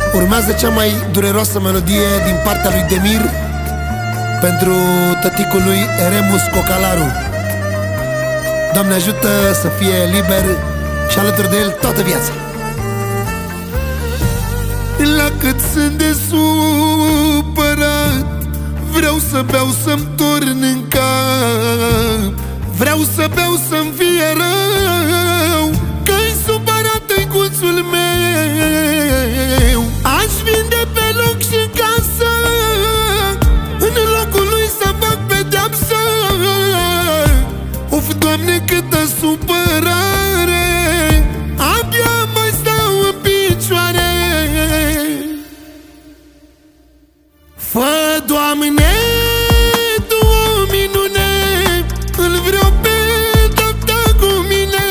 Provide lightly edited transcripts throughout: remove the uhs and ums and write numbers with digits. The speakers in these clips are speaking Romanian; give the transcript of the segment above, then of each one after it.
Urmează cea mai dureroasă melodie din partea lui Demir pentru tăticul lui Eremus Cocalaru. Doamne ajută să fie liber și alături de el toată viața. La cât sunt de supărat, vreau să beau să-mi torn în cap. Vreau să beau să-mi fie rău, că-i supărat tăicuțul meu. Aș vinde pe loc și casă, în locul lui să fac pedeapsă. Of, Doamne, câtă supărare, abia mai stau în picioare. Fă, Doamne, Tu o minune, îl vreau pe tata cu mine.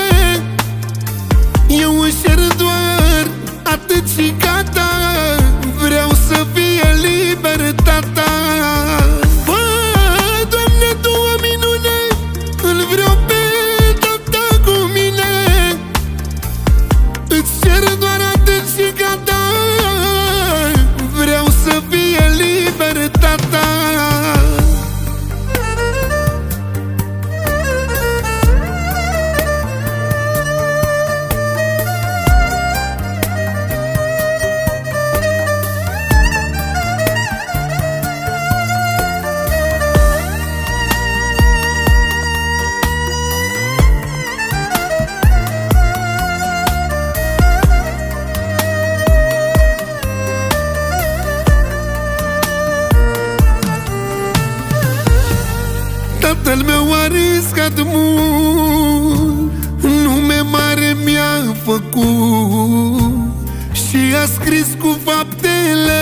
Eu își cer doar atât și gata, vreau să fie liber tata. Fă, Doamne, Tu o minune, îl vreau pe tata cu mine. Îți cer doar atât și gata, vreau să fie liber tata. Tatăl meu a riscat mult, nume mare mi-a făcut și a scris cu faptele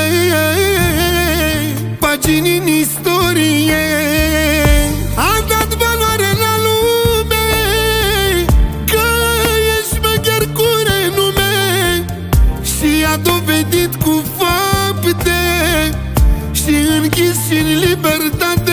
pagini în istorie. A dat valoare la lume, că ești șmecher cu renume, și a dovedit cu fapte și închis și în libertate